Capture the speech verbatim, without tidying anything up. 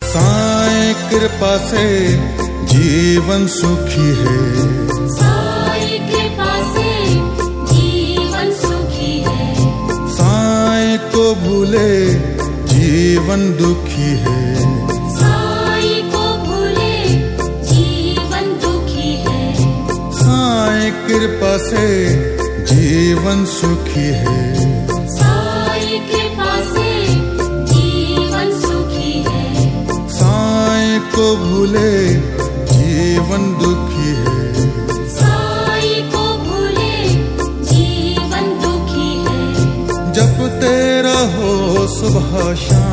साईं कृपा से जीवन सुखी है, साईं कृपा से जीवन सुखी है। साईं को भूले जीवन दुखी है, साईं को भूले जीवन दुखी है। साईं कृपा से जीवन सुखी है, साईं कृपा से जीवन सुखी है। साईं को भूले जीवन दुखी है, साईं को भूले जीवन दुखी है। जपते रहो सुबह शाम,